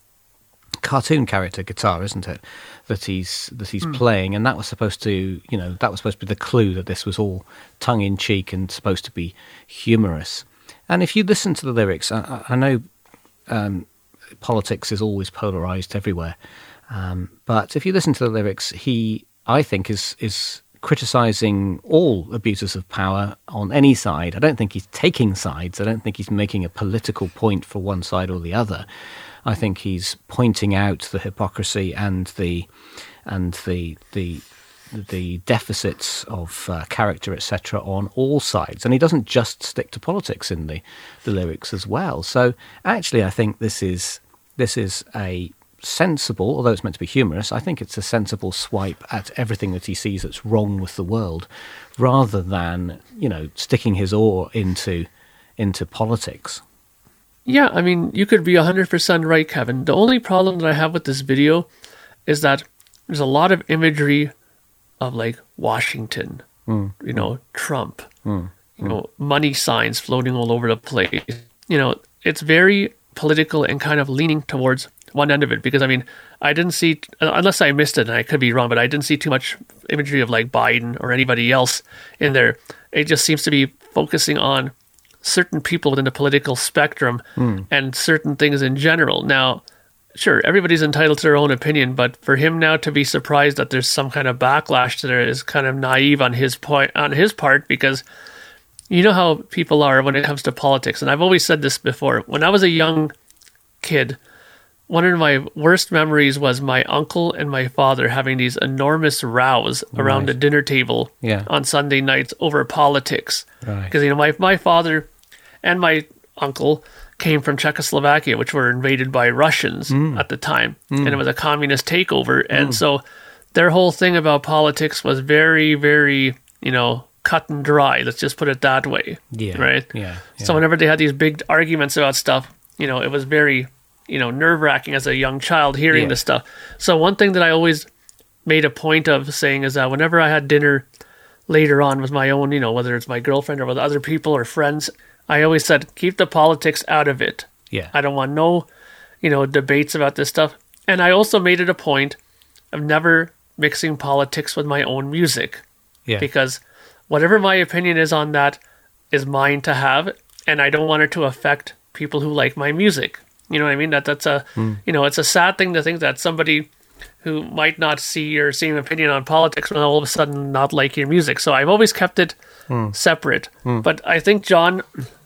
cartoon character guitar, isn't it? That he's that he's mm. playing, and that was supposed to, you know, that was supposed to be the clue that this was all tongue in cheek and supposed to be humorous. And if you listen to the lyrics, I, I know um, politics is always polarized everywhere, um, but if you listen to the lyrics, he, I think, is is criticizing all abuses of power on any side. I don't think he's taking sides. I don't think he's making a political point for one side or the other. I think he's pointing out the hypocrisy and the and the the the deficits of uh, character, et cetera, on all sides. And he doesn't just stick to politics in the, the lyrics as well. So actually, I think this is this is a sensible, although it's meant to be humorous, I think it's a sensible swipe at everything that he sees that's wrong with the world, rather than, you know, sticking his oar into into politics. Yeah, I mean, you could be one hundred percent right, Kevin. The only problem that I have with this video is that there's a lot of imagery of like Washington, mm. you know, Trump, mm. you know, money signs floating all over the place. You know, it's very political and kind of leaning towards one end of it, because I mean, I didn't see, unless I missed it and I could be wrong, but I didn't see too much imagery of like Biden or anybody else in there. It just seems to be focusing on certain people within the political spectrum mm. and certain things in general. Now, sure, everybody's entitled to their own opinion, but for him now to be surprised that there's some kind of backlash to there is kind of naive on his point, on his part, because you know how people are when it comes to politics. And I've always said this before. When I was a young kid, one of my worst memories was my uncle and my father having these enormous rows around right. the dinner table yeah. on Sunday nights over politics. Because, right. you know, my, my father and my uncle came from Czechoslovakia, which were invaded by Russians mm. at the time. Mm. And it was a communist takeover. And mm. so their whole thing about politics was very, very, you know, cut and dry. Let's just put it that way. Yeah. Right? Yeah. yeah. So whenever they had these big arguments about stuff, you know, it was very, you know, nerve-wracking as a young child hearing yeah. this stuff. So one thing that I always made a point of saying is that whenever I had dinner later on with my own, you know, whether it's my girlfriend or with other people or friends, I always said, keep the politics out of it. Yeah. I don't want no, you know, debates about this stuff. And I also made it a point of never mixing politics with my own music. Yeah. Because whatever my opinion is on that is mine to have, and I don't want it to affect people who like my music. You know what I mean? That that's a, mm. you know, it's a sad thing to think that somebody who might not see your same opinion on politics will all of a sudden not like your music. So I've always kept it mm. separate. Mm. But I think John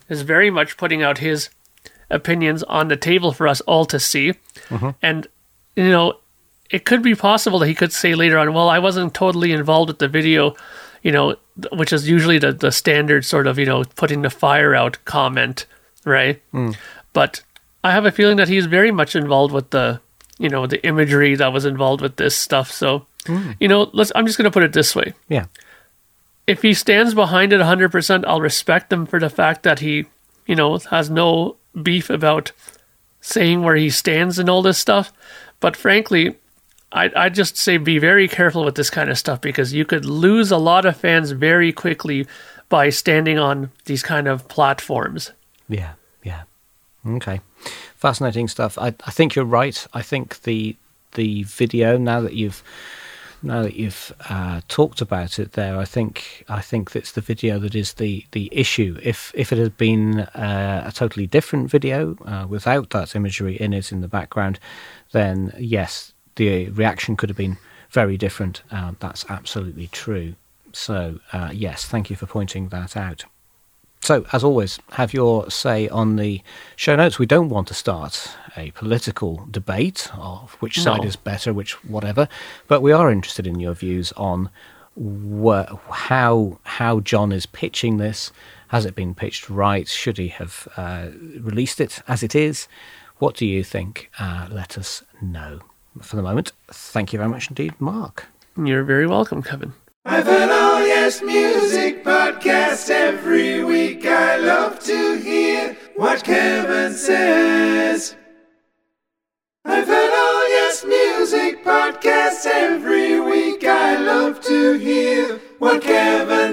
is very much putting out his opinions on the table for us all to see. Mm-hmm. And, you know, it could be possible that he could say later on, well, I wasn't totally involved with the video, you know, which is usually the, the standard sort of, you know, putting the fire out comment, right? Mm. But I have a feeling that he's very much involved with the, you know, the imagery that was involved with this stuff. So, mm. you know, let's. I'm just going to put it this way. Yeah. If he stands behind it one hundred percent, I'll respect him for the fact that he, you know, has no beef about saying where he stands and all this stuff. But frankly, I I just say be very careful with this kind of stuff, because you could lose a lot of fans very quickly by standing on these kind of platforms. Yeah, yeah. Okay. Fascinating stuff. I, I think you're right. I think the the video, now that you've now that you've uh, talked about it there, I think I think it's the video that is the, the issue. If if it had been uh, a totally different video uh, without that imagery in it in the background, then yes, the reaction could have been very different. Uh, that's absolutely true. So uh, yes, thank you for pointing that out. So, as always, have your say on the show notes. We don't want to start a political debate of which side No. is better, which whatever, but we are interested in your views on wh- how how John is pitching this. Has it been pitched right? Should he have uh, released it as it is? What do you think? Uh, let us know. For the moment, thank you very much indeed, Mark. You're very welcome, Kevin. I've heard all Yes Music podcast every week. I love to hear what Kevin says. I've heard all Yes Music podcast every week. I love to hear what Kevin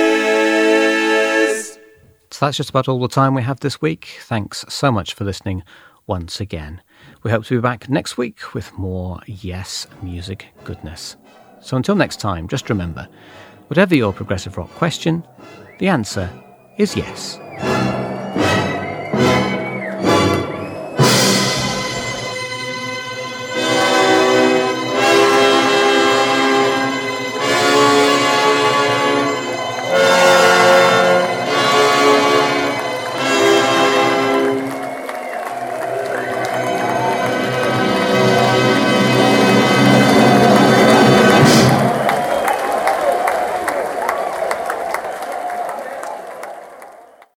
says. So that's just about all the time we have this week. Thanks so much for listening once again. We hope to be back next week with more Yes Music goodness. So until next time, just remember, whatever your progressive rock question, the answer is yes.